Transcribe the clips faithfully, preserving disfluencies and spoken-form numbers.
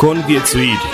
Conviețuiri.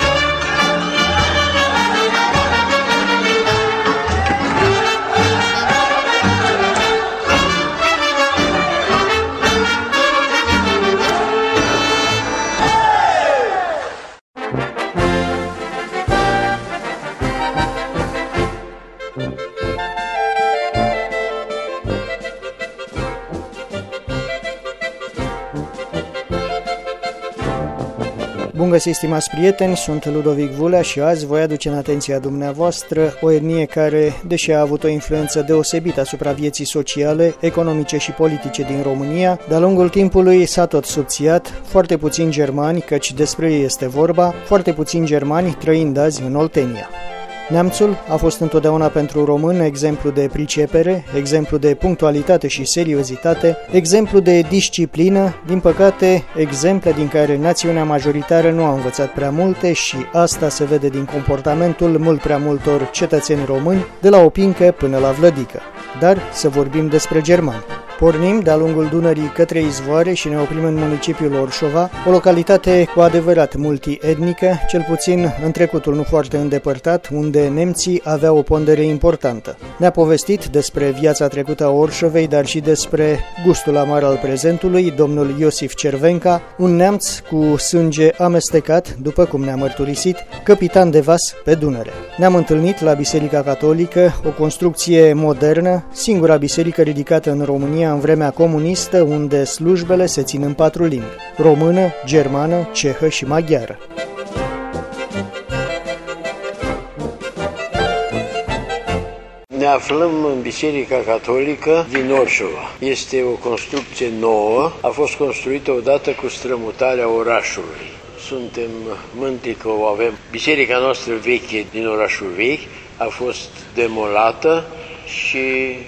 Bun găsit, stimați prieteni, sunt Ludovic Vulea și azi voi aduce în atenția dumneavoastră o etnie care, deși a avut o influență deosebită asupra vieții sociale, economice și politice din România, de-a lungul timpului s-a tot subțiat, foarte puțini germani, căci despre ei este vorba, foarte puțini germani trăind azi în Oltenia. Neamțul a fost întotdeauna pentru român exemplu de pricepere, exemplu de punctualitate și seriozitate, exemplu de disciplină, din păcate, exemple din care națiunea majoritară nu a învățat prea multe și asta se vede din comportamentul mult prea multor cetățeni români, de la Opincă până la Vlădică. Dar să vorbim despre germani. Pornim de-a lungul Dunării către izvoare și ne oprim în municipiul Orșova, o localitate cu adevărat multietnică, cel puțin în trecutul nu foarte îndepărtat, unde nemții aveau o pondere importantă. Ne-a povestit despre viața trecută a Orșovei, dar și despre gustul amar al prezentului, domnul Iosif Cervenca, un neamț cu sânge amestecat, după cum ne-a mărturisit, capitan de vas pe Dunăre. Ne-am întâlnit la Biserica Catolică, o construcție modernă, singura biserică ridicată în România în vremea comunistă, unde slujbele se țin în patru limbi: română, germană, cehă și maghiară. Ne aflăm în Biserica Catolică din Orșova. Este o construcție nouă, a fost construită odată cu strămutarea orașului. Suntem mândri că o avem. Biserica noastră veche din orașul vechi a fost demolată și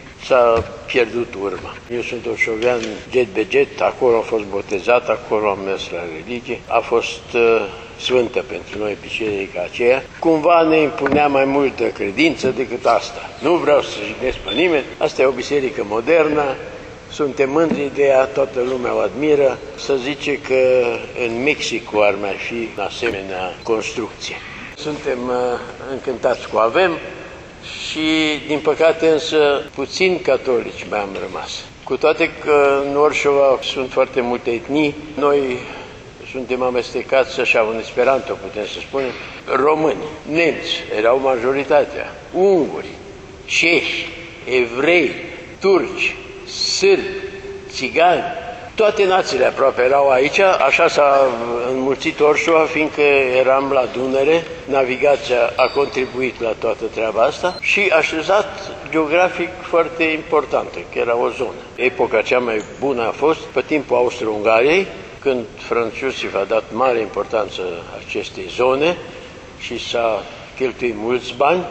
s-a pierdut urma. Eu sunt orșovean jet be jet, acolo am fost botezat, acolo am mers la religie. A fost uh, sfântă pentru noi biserica aceea. Cumva ne impunea mai multă credință decât asta. Nu vreau să jignesc pe nimeni, asta e o biserică modernă, suntem mândri de ea, toată lumea o admiră. Să zice că în Mexic ar mai fi asemenea construcție. Suntem uh, încântați cu avem. Și, din păcate, însă, puțini catolici mai am rămas. Cu toate că în Orșova sunt foarte multe etnii, noi suntem amestecați, așa, în Esperanto, putem să spunem, români, nemți, erau majoritatea, unguri, cehi, evrei, turci, sârbi, țigani, toate națiile aproape erau aici. Așa s-a înmulțit Orșova, fiindcă eram la Dunăre, navigația a contribuit la toată treaba asta și așezat geografic foarte importantă, că era o zonă. Epoca cea mai bună a fost pe timpul Austro-Ungariei, când Franz Iosif a dat mare importanță acestei zone și s-a cheltuit mulți bani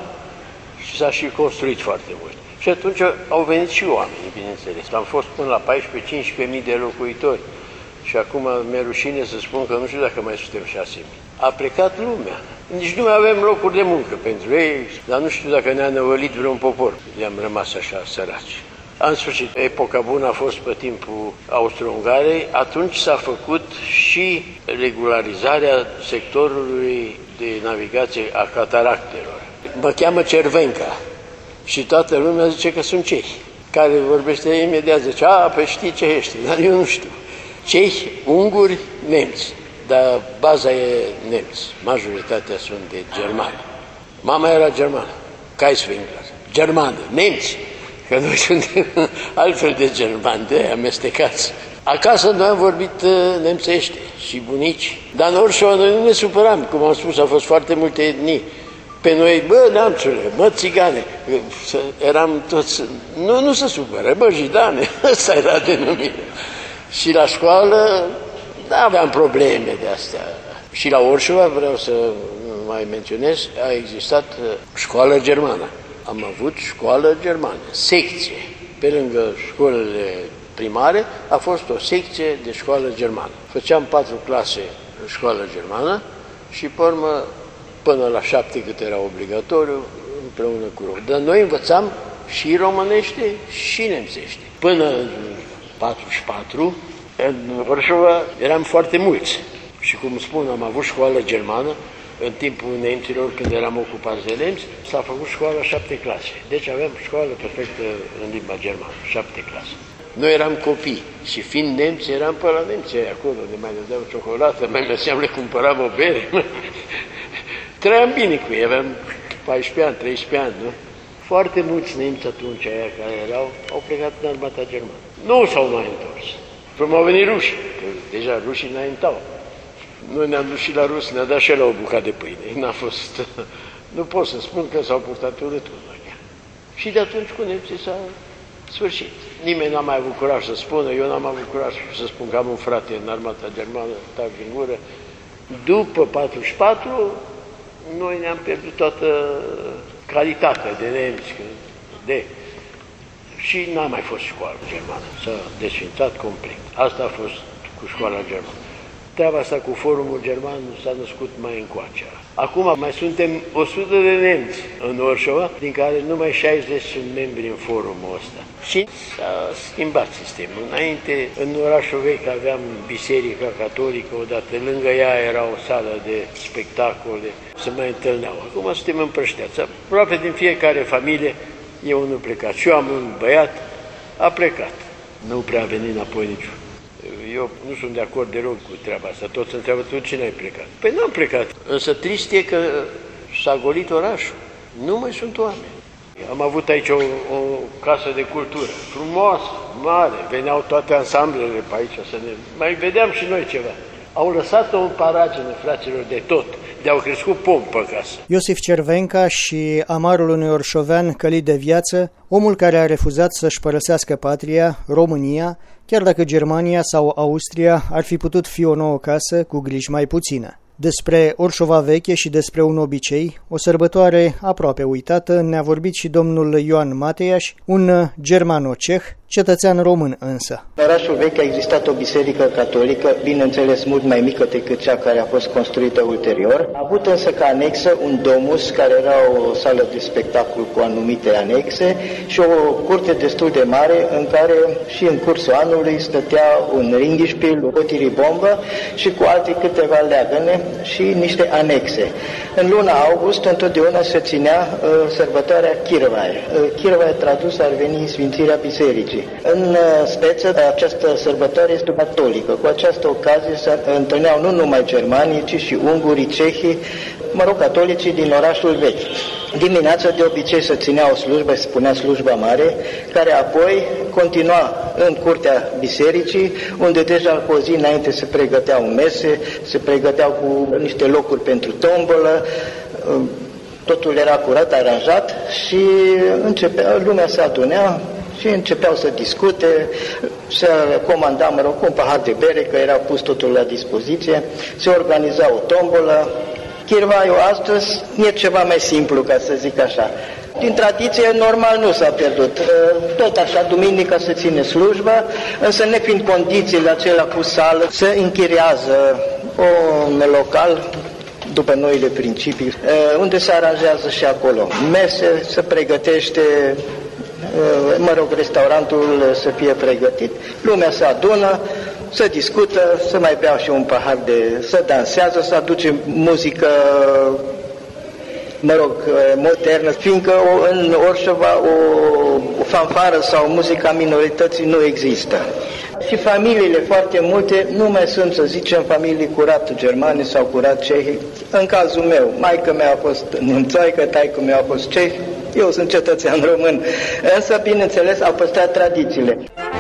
și s-a și construit foarte mult. Și atunci au venit și oamenii, bineînțeles. Am fost până la paisprezece-cincisprezece mii de locuitori și acum mi-e rușine să spun că nu știu dacă mai suntem șase mii. A plecat lumea. Nici nu mai avem locuri de muncă pentru ei, dar nu știu dacă ne-a năvălit vreun popor. Le-am rămas așa săraci. În sfârșit, epoca bună a fost pe timpul Austro-Ungarei. Atunci s-a făcut și regularizarea sectorului de navigație a cataractelor. Mă cheamă Cervenca. Și toată lumea zice că sunt cehi. Care vorbește imediat zice, a, păi știi cehește, dar eu nu știu. Cehi, unguri, nemți. Dar baza e nemți. Majoritatea sunt de germani. Mama era germană, Kaiswingler, germană, nemți. Că noi suntem altfel de germani, de amestecați. Acasă noi am vorbit nemțește și bunici. Dar în Orșova noi nu ne supăram, cum am spus, au fost foarte multe etnii. Pe noi, bă, neamțule, bă, țigane, eram toți, nu, nu se supără, bă, jidane, ăsta era denumirea. Și la școală nu aveam probleme de astea. Și la Orșova, vreau să mai menționez, a existat școală germană. Am avut școală germană, secție. Pe lângă școlile primare a fost o secție de școală germană. Făceam patru clase școală germană și, pe urmă, până la șapte, cât era obligatoriu, împreună cu români. Dar noi învățam și românește și nemțește. Până în patruzeci și patru, în Orșova eram foarte mulți. Și cum spun, am avut școală germană în timpul nemților, când eram ocupați de nemți, s-a făcut școala șapte clase. Deci aveam școală perfectă în limba germană, șapte clase. Noi eram copii și fiind nemți, eram pe la nemți acolo, ne mai dădeau ciocolată, mai merseam, le cumpăram o bere. Trăiam bine cu ei, aveam paisprezece ani, treisprezece ani, nu? Foarte mulți nemți atunci aia care erau, au plecat în armata germană. Nu s-au mai întors. Până au venit rușii, că deja rușii înaintau. Noi ne-am dus și la ruși, ne-a dat și la o bucată de pâine. N-a fost... Nu pot să spun că s-au purtat urâtul noi. Și de atunci cu nemții s-a sfârșit. Nimeni n-a mai avut curaj să spună, eu n-am avut curaj să spun că am un frate în armata germană, tac din gură. După patruzeci și patru, noi ne-am pierdut toată calitatea de nemți, de... Și n-a mai fost școală germană, s-a desfințat complet. Asta a fost cu școala germană. Treaba asta cu forumul german s-a născut mai încoace. Acum mai suntem o sută de nemți în Orșova, din care numai șaizeci sunt membri în forumul ăsta. Și s-a schimbat sistemul. Înainte, în orașul vechi aveam biserica catolică, odată lângă ea era o sală de spectacole, se mai întâlneau. Acum suntem împrășteați. Aproape din fiecare familie e unul plecat. Și eu am un băiat, a plecat. Nu prea a venit înapoi niciun. Eu nu sunt de acord deloc cu treaba asta. Toți întreabă, tu cine ai plecat? Păi n-am plecat. Însă trist e că s-a golit orașul. Nu mai sunt oameni. Am avut aici o, o casă de cultură frumoasă, mare. Veneau toate ansamblele pe aici să ne... Mai vedeam și noi ceva. Au lăsat-o în paragină, fraților, de tot. De-au crescut pom pe casă. Iosif Cervenca și amarul unui orșovean călit de viață, omul care a refuzat să-și părăsească patria, România, chiar dacă Germania sau Austria ar fi putut fi o nouă casă cu griji mai puțină. Despre Orșova veche și despre un obicei, o sărbătoare aproape uitată, ne-a vorbit și domnul Ioan Mateiaș, un germano-ceh, cetățean român însă. În orașul vechi a existat o biserică catolică, bineînțeles mult mai mică decât cea care a fost construită ulterior. A avut însă ca anexă un domus, care era o sală de spectacol cu anumite anexe și o curte destul de mare în care și în cursul anului stătea un ringișpil, o tiribombă și cu alte câteva leagăne și niște anexe. În luna august întotdeauna se ținea uh, sărbătoarea Chirvae. Uh, Chirvae tradus ar veni Sfințirea Bisericii. În uh, speță, această sărbătoare este catolică. Cu această ocazie se întâlneau nu numai germanii, ci și ungurii, cehii, mă rog, catolicii din orașul vechi. Dimineața de obicei se ținea o slujbă, se spunea slujba mare, care apoi continua în curtea bisericii, unde deja cu o zi înainte se pregăteau mese, se pregăteau cu niște locuri pentru tombolă, totul era curat, aranjat și începea, lumea se adunea și începeau să discute, se comanda, mă rog, un pahar de bere, că era pus totul la dispoziție, se organiza o tombolă. Chirvaiul astăzi e ceva mai simplu, ca să zic așa. Din tradiție, normal, nu s-a pierdut. Tot așa, duminica se ține slujba, însă nefiind condițiile acelea cu sală, se închiriază un local după noile principii, unde se aranjează și acolo mese, se pregătește, mă rog, restaurantul să fie pregătit, lumea se adună, se discută, să mai bea și un pahar de... să dansează, să aduce muzică, mă rog, modernă, fiindcă în Orșova o, o fanfară sau muzica minorității nu există. Și familiile foarte multe nu mai sunt, să zicem, familii curat germane sau curat cehi. În cazul meu, maică mea a fost nemțoaică, taică mea a fost ceh, eu sunt cetățean român, însă, bineînțeles, au păstrat tradițiile.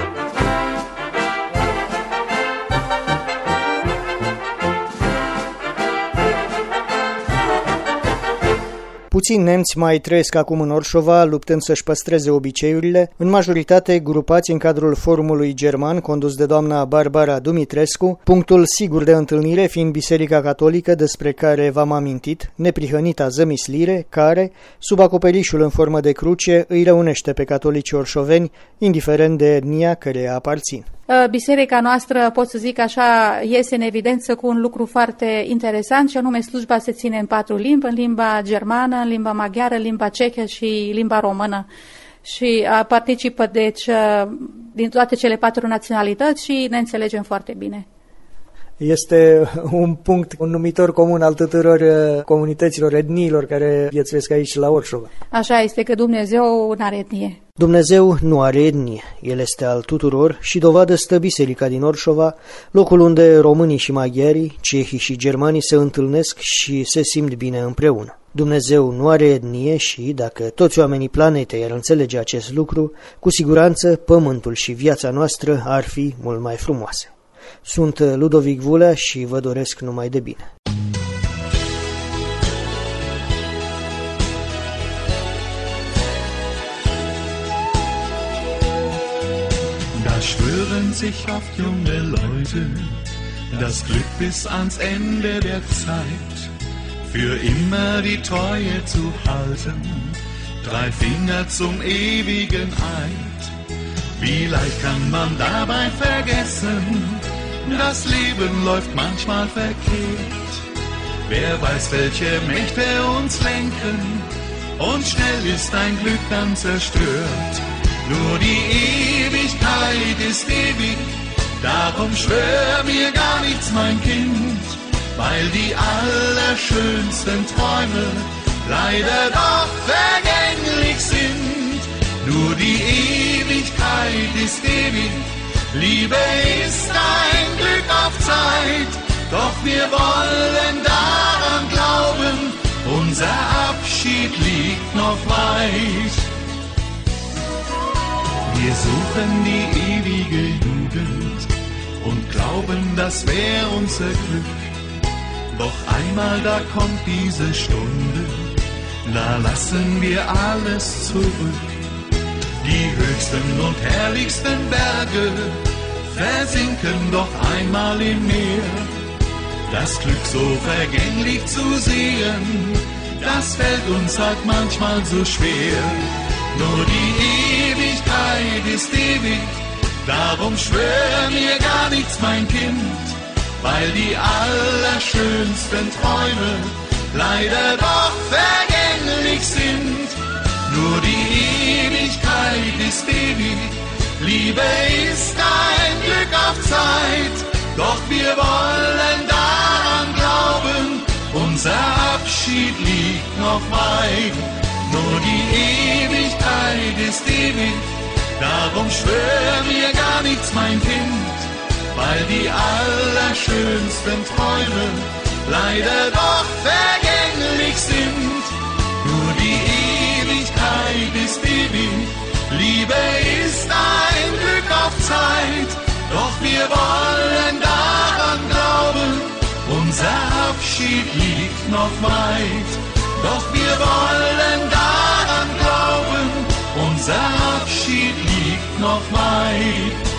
Puțini nemți mai trăiesc acum în Orșova, luptând să-și păstreze obiceiurile, în majoritate grupați în cadrul forumului german condus de doamna Barbara Dumitrescu, punctul sigur de întâlnire fiind Biserica Catolică, despre care v-am amintit, neprihănita zămislire, care, sub acoperișul în formă de cruce, îi reunește pe catolicii orșoveni, indiferent de etnia căreia aparțin. Biserica noastră, pot să zic așa, iese în evidență cu un lucru foarte interesant, și anume slujba se ține în patru limbi, în limba germană, în limba maghiară, în limba cehă și limba română. Și participă, deci, din toate cele patru naționalități și ne înțelegem foarte bine. Este un punct, un numitor comun al tuturor comunităților, etniilor care viețuiesc aici la Orșova. Așa este, că Dumnezeu n-are etnie. Dumnezeu nu are etnie, El este al tuturor și dovadă stă biserica din Orșova, locul unde românii și maghiarii, cehii și germanii se întâlnesc și se simt bine împreună. Dumnezeu nu are etnie și, dacă toți oamenii planetei ar înțelege acest lucru, cu siguranță pământul și viața noastră ar fi mult mai frumoase. Sunt Ludovic Vulea și vă doresc numai de bine. Da schwören sich oft junge Leute das Glück bis ans Ende der Zeit, für immer die Treue zu halten, drei Finger zum ewigen Eid. Wie leicht kann man dabei vergessen, das Leben läuft manchmal verkehrt. Wer weiß, welche Mächte uns lenken, und schnell ist ein Glück dann zerstört. Nur die Ewigkeit ist ewig, darum schwör mir gar nichts, mein Kind, weil die allerschönsten Träume leider doch vergänglich sind. Nur die Ewigkeit ist ewig, Liebe ist ein Glück auf Zeit, doch wir wollen daran glauben, unser Abschied liegt noch weit. Wir suchen die ewige Jugend und glauben, das wäre unser Glück. Doch einmal da kommt diese Stunde, da lassen wir alles zurück. Die höchsten und herrlichsten Berge versinken doch einmal im Meer. Das Glück so vergänglich zu sehen, das fällt uns halt manchmal so schwer. Nur die Ewigkeit ist ewig, darum schwör mir gar nichts, mein Kind, weil die allerschönsten Träume leider doch vergänglich sind. Nur die Ewigkeit ist ewig, Liebe ist ein Glück auf Zeit, doch wir wollen daran glauben, unser Abschied liegt noch weit. Nur die Ewigkeit ist ewig, darum schwör mir gar nichts, mein Kind, weil die allerschönsten Träume leider doch vergänglich sind. Nur die Ewigkeit ist ewig, Liebe ist ein Glück auf Zeit, doch wir wollen daran glauben, unser Abschied liegt noch weit. Doch wir wollen daran glauben, unser Abschied liegt noch weit.